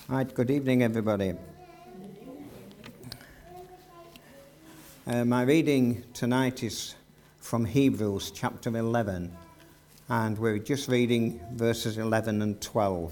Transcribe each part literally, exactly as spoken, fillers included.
Right, good evening, everybody. Uh, my reading tonight is from Hebrews chapter eleven, and we're just reading verses eleven and twelve.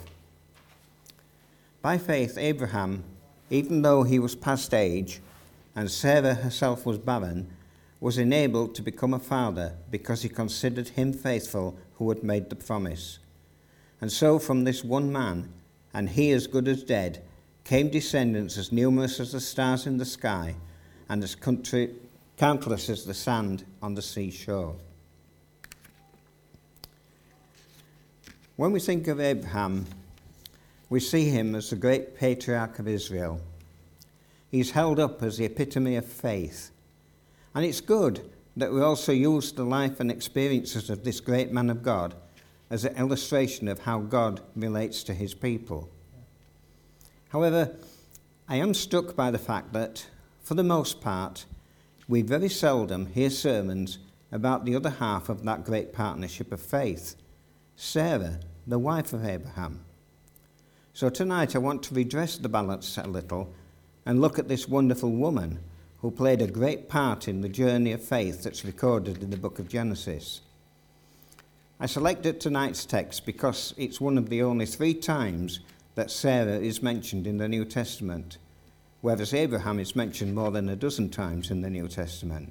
By faith, Abraham, even though he was past age, and Sarah herself was barren, was enabled to become a father because he considered him faithful who had made the promise. And so from this one man, and he as good as dead, came descendants as numerous as the stars in the sky, and as country, countless as the sand on the seashore. When we think of Abraham, we see him as the great patriarch of Israel. He's held up as the epitome of faith. And it's good that we also use the life and experiences of this great man of God as an illustration of how God relates to his people. However, I am struck by the fact that, for the most part, we very seldom hear sermons about the other half of that great partnership of faith, Sarah, the wife of Abraham. So tonight I want to redress the balance a little and look at this wonderful woman who played a great part in the journey of faith that's recorded in the book of Genesis. I selected tonight's text because it's one of the only three times that Sarah is mentioned in the New Testament, whereas Abraham is mentioned more than a dozen times in the New Testament.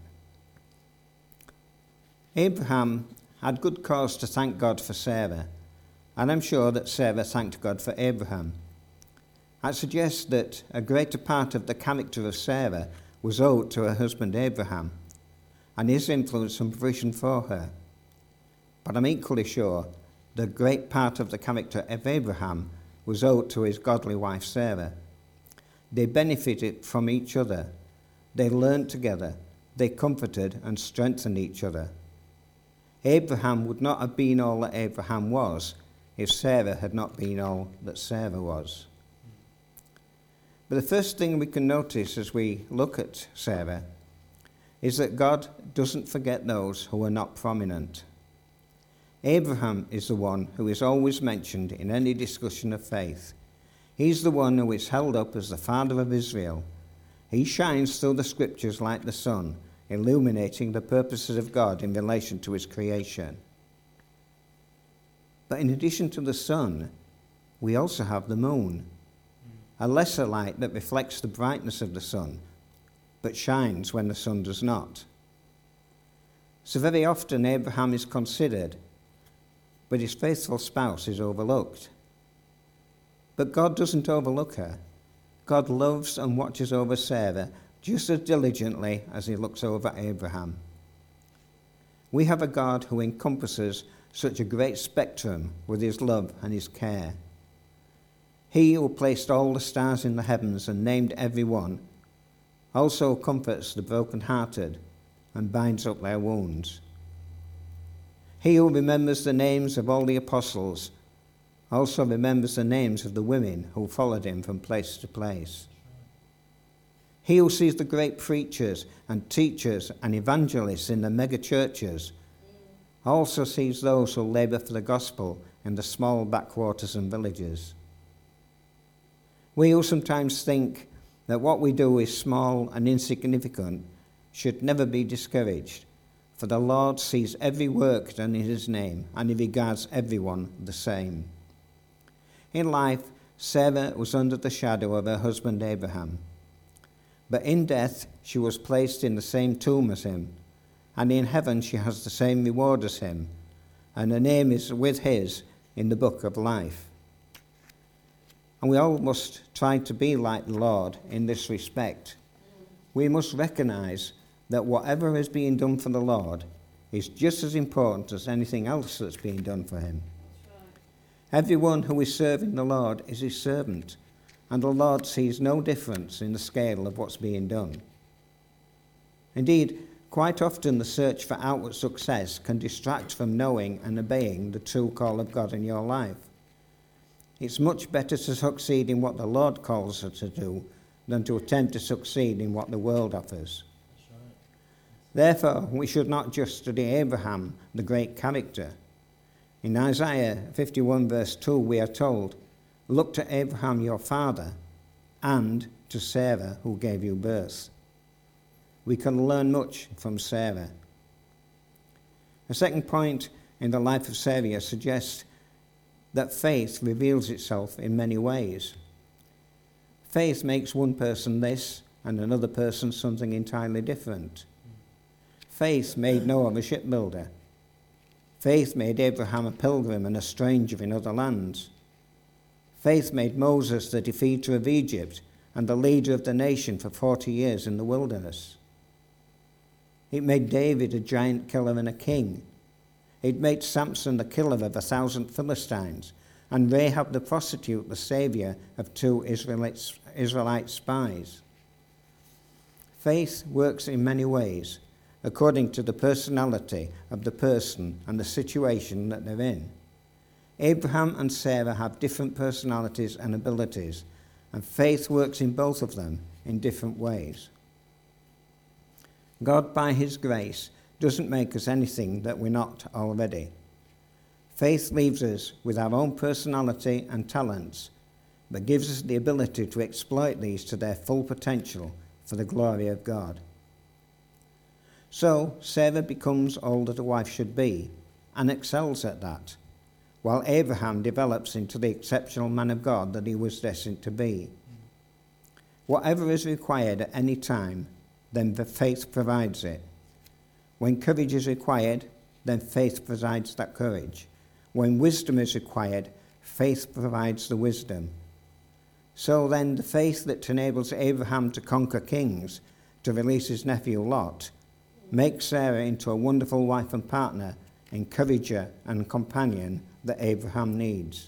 Abraham had good cause to thank God for Sarah, and I'm sure that Sarah thanked God for Abraham. I suggest that a greater part of the character of Sarah was owed to her husband Abraham, and his influence and provision for her. But I'm equally sure the great part of the character of Abraham was owed to his godly wife Sarah. They benefited from each other. They learned together. They comforted and strengthened each other. Abraham would not have been all that Abraham was if Sarah had not been all that Sarah was. But the first thing we can notice as we look at Sarah is that God doesn't forget those who are not prominent. Abraham is the one who is always mentioned in any discussion of faith. He's the one who is held up as the father of Israel. He shines through the scriptures like the sun, illuminating the purposes of God in relation to his creation. But in addition to the sun, we also have the moon, a lesser light that reflects the brightness of the sun, but shines when the sun does not. So very often Abraham is considered, but his faithful spouse is overlooked. But God doesn't overlook her. God loves and watches over Sarah just as diligently as he looks over Abraham. We have a God who encompasses such a great spectrum with his love and his care. He who placed all the stars in the heavens and named every one also comforts the broken-hearted and binds up their wounds. He who remembers the names of all the apostles also remembers the names of the women who followed him from place to place. He who sees the great preachers and teachers and evangelists in the mega churches also sees those who labor for the gospel in the small backwaters and villages. We who sometimes think that what we do is small and insignificant should never be discouraged, for the Lord sees every work done in his name, and he regards everyone the same. In life, Sarah was under the shadow of her husband Abraham. But in death, she was placed in the same tomb as him, and in heaven she has the same reward as him, and her name is with his in the book of life. And we all must try to be like the Lord in this respect. We must recognize that whatever is being done for the Lord is just as important as anything else that's being done for him. Everyone who is serving the Lord is his servant, and the Lord sees no difference in the scale of what's being done. Indeed, quite often the search for outward success can distract from knowing and obeying the true call of God in your life. It's much better to succeed in what the Lord calls us to do than to attempt to succeed in what the world offers. Therefore, we should not just study Abraham, the great character. In Isaiah fifty-one verse two, we are told, Look to Abraham your father and to Sarah who gave you birth. We can learn much from Sarah. A second point in the life of Sarah suggests that faith reveals itself in many ways. Faith makes one person this and another person something entirely different. Faith made Noah a shipbuilder. Faith made Abraham a pilgrim and a stranger in other lands. Faith made Moses the defeater of Egypt and the leader of the nation for forty years in the wilderness. It made David a giant killer and a king. It made Samson the killer of a thousand Philistines, and Rahab the prostitute the saviour of two Israelite, Israelite spies. Faith works in many ways, according to the personality of the person and the situation that they're in. Abraham and Sarah have different personalities and abilities, and faith works in both of them in different ways. God, by his grace, doesn't make us anything that we're not already. Faith leaves us with our own personality and talents, but gives us the ability to exploit these to their full potential for the glory of God. So Sarah becomes all that a wife should be and excels at that, while Abraham develops into the exceptional man of God that he was destined to be. Whatever is required at any time, then the faith provides it. When courage is required, then faith provides that courage. When wisdom is required, faith provides the wisdom. So then the faith that enables Abraham to conquer kings, to release his nephew Lot, makes Sarah into a wonderful wife and partner, encourager and companion that Abraham needs.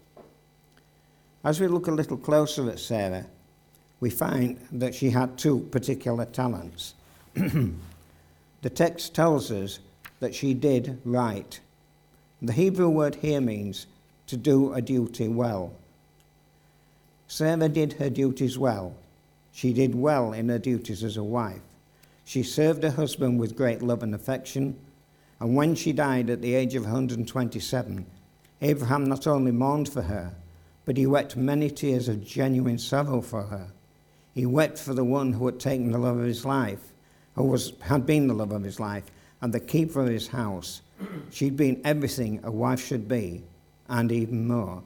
As we look a little closer at Sarah, we find that she had two particular talents. The text tells us that she did right. The Hebrew word here means to do a duty well. Sarah did her duties well. She did well in her duties as a wife. She served her husband with great love and affection, and when she died at the age of one hundred twenty-seven, Abraham not only mourned for her, but he wept many tears of genuine sorrow for her. He wept for the one who had taken the love of his life, who was, had been the love of his life, and the keeper of his house. She'd been everything a wife should be, and even more.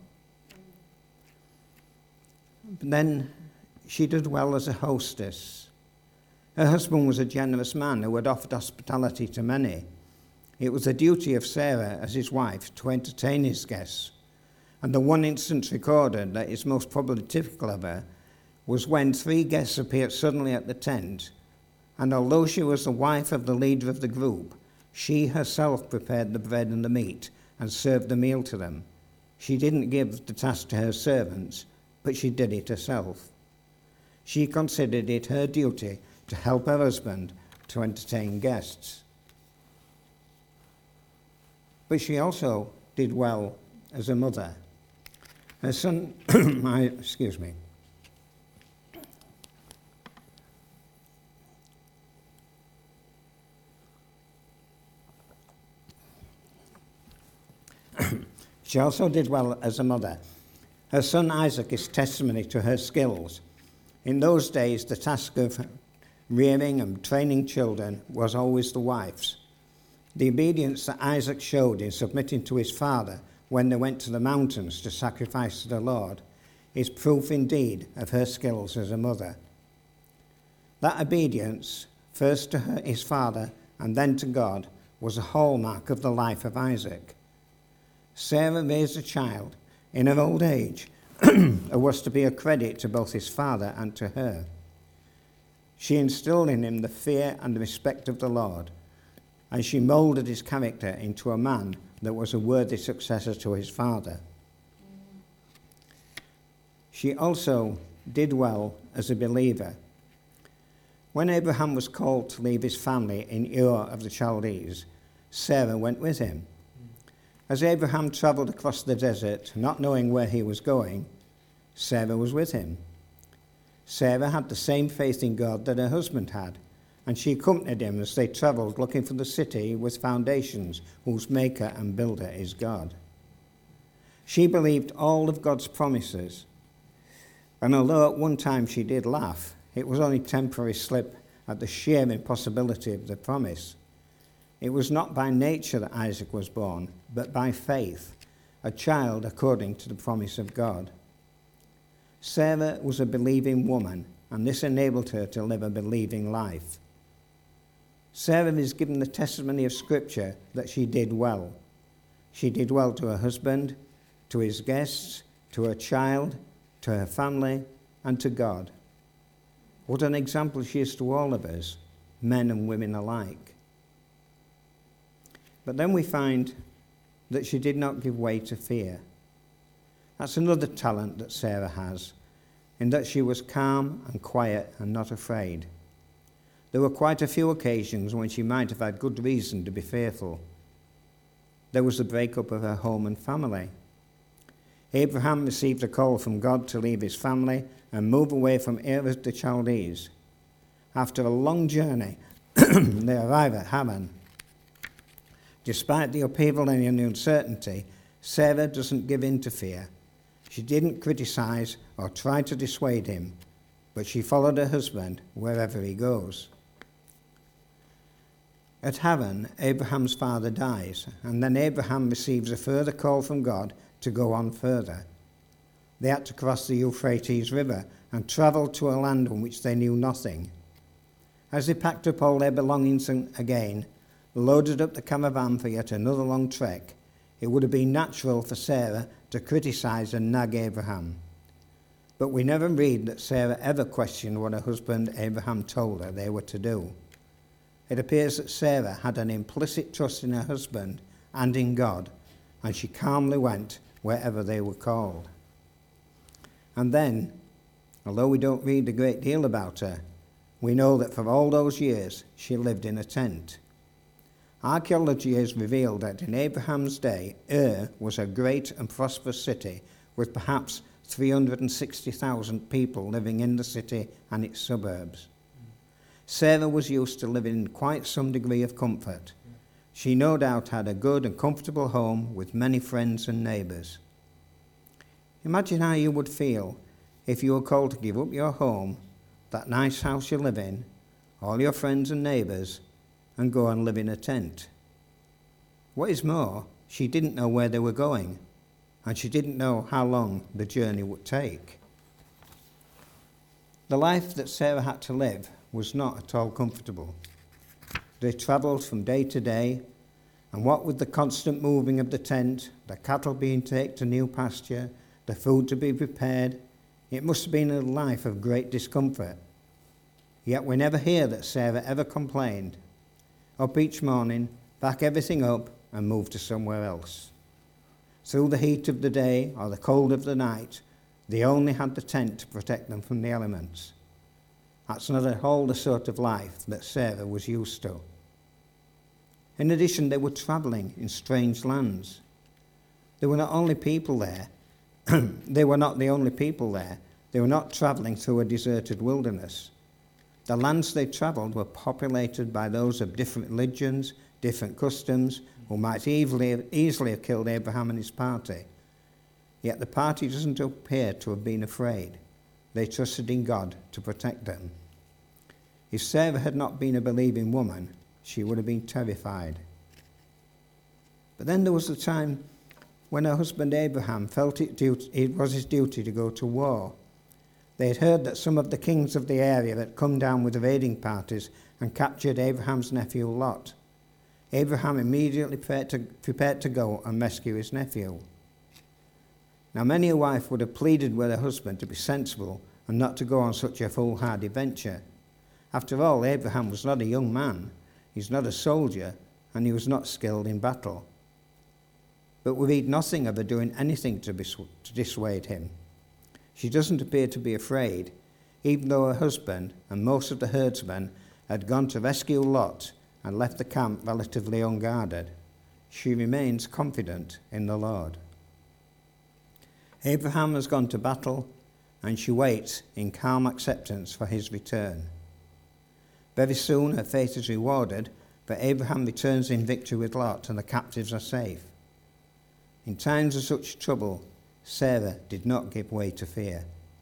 But then she did well as a hostess. Her husband was a generous man who had offered hospitality to many. It was the duty of Sarah as his wife to entertain his guests, and the one instance recorded that is most probably typical of her was when three guests appeared suddenly at the tent, and although she was the wife of the leader of the group, she herself prepared the bread and the meat and served the meal to them. She didn't give the task to her servants, but she did it herself. She considered it her duty to help her husband to entertain guests. But she also did well as a mother. Her son, I, excuse me, she also did well as a mother. Her son Isaac is testimony to her skills. In those days, the task of rearing and training children was always the wife's. The obedience that Isaac showed in submitting to his father when they went to the mountains to sacrifice to the Lord is proof indeed of her skills as a mother. That obedience, first to her, his father and then to God, was a hallmark of the life of Isaac. Sarah raised a child in her old age who was to be a credit to both his father and to her. She instilled in him the fear and the respect of the Lord, and she moulded his character into a man that was a worthy successor to his father. She also did well as a believer. When Abraham was called to leave his family in Ur of the Chaldees, Sarah went with him. As Abraham traveled across the desert, not knowing where he was going, Sarah was with him. Sarah had the same faith in God that her husband had, and she accompanied him as they traveled looking for the city with foundations, whose maker and builder is God. She believed all of God's promises, and although at one time she did laugh, it was only temporary slip at the sheer impossibility of the promise. It was not by nature that Isaac was born, but by faith, a child according to the promise of God. Sarah was a believing woman, and this enabled her to live a believing life. Sarah is given the testimony of Scripture that she did well. She did well to her husband, to his guests, to her child, to her family, and to God. What an example she is to all of us, men and women alike. But then we find that she did not give way to fear. That's another talent that Sarah has, in that she was calm and quiet and not afraid. There were quite a few occasions when she might have had good reason to be fearful. There was the breakup of her home and family. Abraham received a call from God to leave his family and move away from Ur of the Chaldees. After a long journey, they arrive at Haran. Despite the upheaval and the uncertainty, Sarah doesn't give in to fear. She didn't criticize or try to dissuade him, but she followed her husband wherever he goes. At Haran, Abraham's father dies, and then Abraham receives a further call from God to go on further. They had to cross the Euphrates River and travel to a land on which they knew nothing. As they packed up all their belongings again, loaded up the caravan for yet another long trek, it would have been natural for Sarah to criticize and nag Abraham. But we never read that Sarah ever questioned what her husband Abraham told her they were to do. It appears that Sarah had an implicit trust in her husband and in God, and she calmly went wherever they were called. And then, although we don't read a great deal about her, we know that for all those years she lived in a tent. Archaeology has revealed that in Abraham's day, Ur was a great and prosperous city with perhaps three hundred sixty thousand people living in the city and its suburbs. Sarah was used to living in quite some degree of comfort. She no doubt had a good and comfortable home with many friends and neighbours. Imagine how you would feel if you were called to give up your home, that nice house you live in, all your friends and neighbours, and go and live in a tent. What is more, she didn't know where they were going, and she didn't know how long the journey would take. The life that Sarah had to live was not at all comfortable. They travelled from day to day, and what with the constant moving of the tent, the cattle being taken to new pasture, the food to be prepared, it must have been a life of great discomfort. Yet we never hear that Sarah ever complained. Up each morning, pack everything up, and move to somewhere else. Through the heat of the day or the cold of the night, they only had the tent to protect them from the elements. That's not at all the sort of life that Sarah was used to. In addition, they were travelling in strange lands. There were not only people there, they were not the only people there. They were not travelling through a deserted wilderness. The lands they travelled were populated by those of different religions, different customs, who might easily, easily have killed Abraham and his party. Yet the party doesn't appear to have been afraid. They trusted in God to protect them. If Sarah had not been a believing woman, she would have been terrified. But then there was a time when her husband Abraham felt it, duty, it was his duty to go to war. They had heard that some of the kings of the area had come down with raiding parties and captured Abraham's nephew Lot. Abraham immediately prepared to, prepared to go and rescue his nephew. Now many a wife would have pleaded with her husband to be sensible and not to go on such a foolhardy venture. After all, Abraham was not a young man, he's not a soldier, and he was not skilled in battle. But we read nothing of her doing anything to, to dissuade him. She doesn't appear to be afraid, even though her husband and most of the herdsmen had gone to rescue Lot and left the camp relatively unguarded. She remains confident in the Lord. Abraham has gone to battle, and she waits in calm acceptance for his return. Very soon her faith is rewarded, for Abraham returns in victory with Lot, and the captives are safe. In times of such trouble, Sarah did not give way to fear.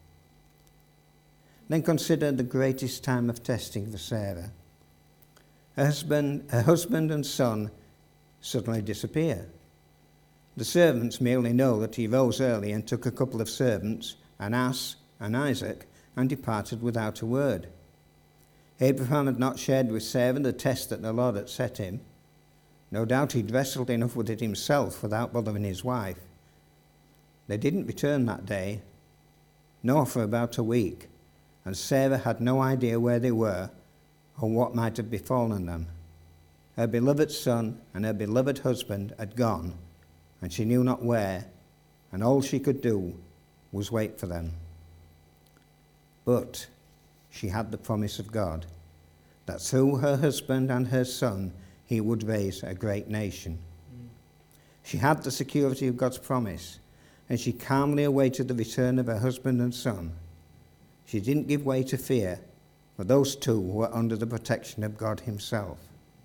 Then consider the greatest time of testing for Sarah. Her husband, her husband and son suddenly disappear. The servants merely know that he rose early and took a couple of servants, an ass and Isaac, and departed without a word. Abraham had not shared with Sarah the test that the Lord had set him. No doubt he'd wrestled enough with it himself without bothering his wife. They didn't return that day, nor for about a week, and Sarah had no idea where they were or what might have befallen them. Her beloved son and her beloved husband had gone, and she knew not where, and all she could do was wait for them. But she had the promise of God, that through her husband and her son he would raise a great nation. Mm. She had the security of God's promise, and she calmly awaited the return of her husband and son. She didn't give way to fear, for those two were under the protection of God himself.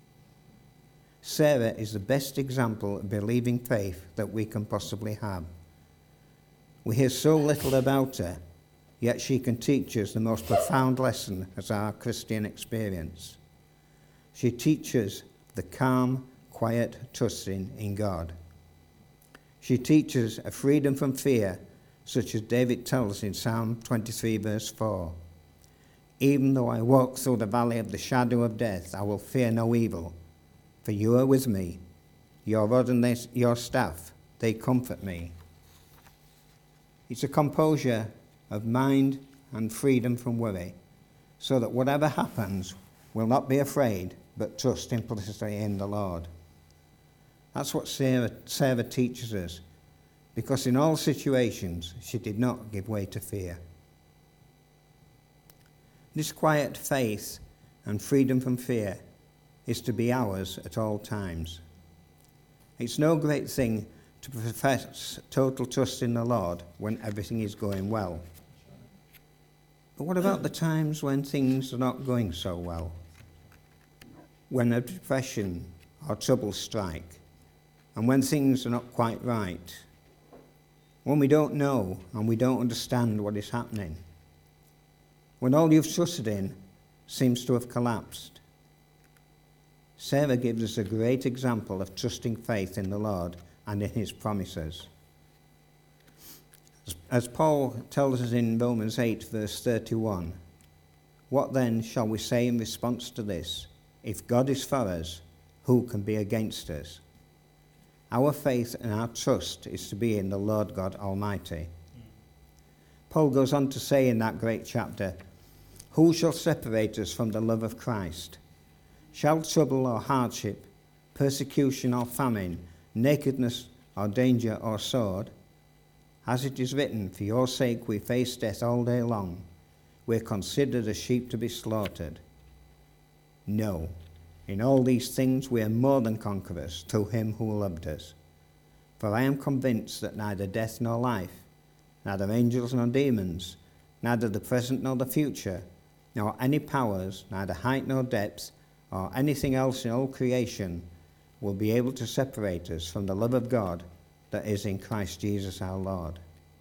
Sarah is the best example of believing faith that we can possibly have. We hear so little about her, yet she can teach us the most profound lesson as our Christian experience. She teaches the calm, quiet trusting in God. She teaches a freedom from fear, such as David tells in Psalm twenty-three, verse four. Even though I walk through the valley of the shadow of death, I will fear no evil, for you are with me. Your rod and your staff, they comfort me. It's a composure of mind and freedom from worry, so that whatever happens, we'll not be afraid, but trust implicitly in the Lord. That's what Sarah, Sarah teaches us, because in all situations, she did not give way to fear. This quiet faith and freedom from fear is to be ours at all times. It's no great thing to profess total trust in the Lord when everything is going well. But what about the times when things are not going so well? When a depression or trouble strike, and when things are not quite right, when we don't know and we don't understand what is happening, when all you've trusted in seems to have collapsed. Sarah gives us a great example of trusting faith in the Lord and in his promises. As Paul tells us in Romans eight, verse thirty-one, what then shall we say in response to this? If God is for us, who can be against us? Our faith and our trust is to be in the Lord God Almighty. Paul goes on to say in that great chapter, who shall separate us from the love of Christ? Shall trouble or hardship, persecution or famine, nakedness or danger or sword? As it is written, for your sake we face death all day long. We're considered as sheep to be slaughtered. No, in all these things we are more than conquerors through him who loved us. For I am convinced that neither death nor life, neither angels nor demons, neither the present nor the future, nor any powers, neither height nor depth, or anything else in all creation, will be able to separate us from the love of God that is in Christ Jesus our Lord.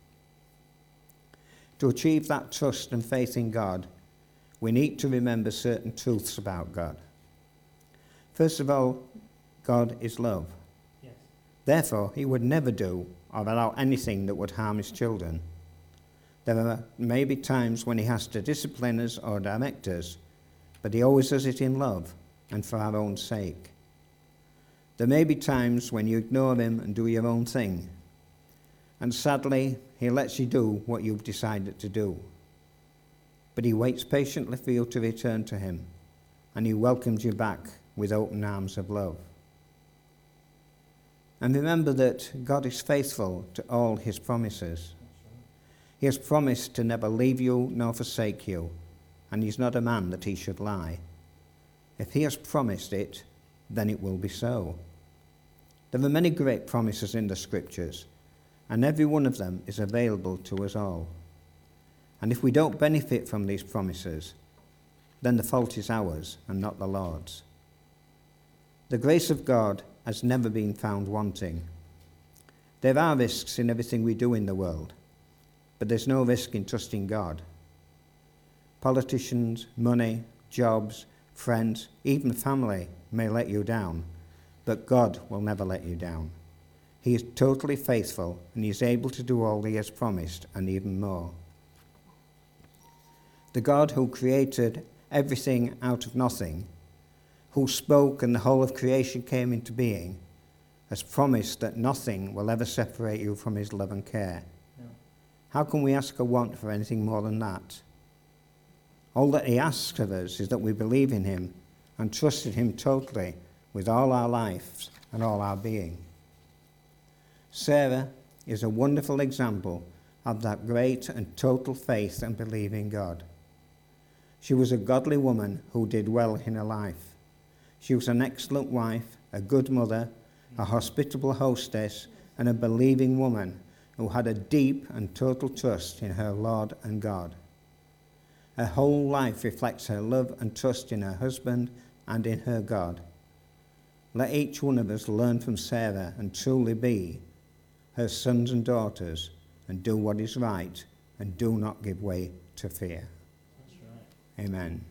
To achieve that trust and faith in God, we need to remember certain truths about God. First of all, God is love. Yes. Therefore, he would never do or allow anything that would harm his children. There are maybe times when he has to discipline us or direct us, but he always does it in love and for our own sake. There may be times when you ignore him and do your own thing, and sadly, he lets you do what you've decided to do. But he waits patiently for you to return to him, and he welcomes you back with open arms of love. And remember that God is faithful to all his promises. He has promised to never leave you nor forsake you, and he's not a man that he should lie. If he has promised it, then it will be so. There are many great promises in the scriptures, and every one of them is available to us all. And if we don't benefit from these promises, then the fault is ours and not the Lord's. The grace of God has never been found wanting. There are risks in everything we do in the world, but there's no risk in trusting God. Politicians, money, jobs, friends, even family may let you down, but God will never let you down. He is totally faithful, and he is able to do all he has promised, and even more. The God who created everything out of nothing, who spoke and the whole of creation came into being, has promised that nothing will ever separate you from his love and care. Yeah. How can we ask or want for anything more than that? All that he asks of us is that we believe in him and trust in him totally with all our lives and all our being. Sarah is a wonderful example of that great and total faith and belief in God. She was a godly woman who did well in her life. She was an excellent wife, a good mother, a hospitable hostess, and a believing woman who had a deep and total trust in her Lord and God. Her whole life reflects her love and trust in her husband and in her God. Let each one of us learn from Sarah and truly be her sons and daughters, and do what is right, and do not give way to fear. That's right. Amen.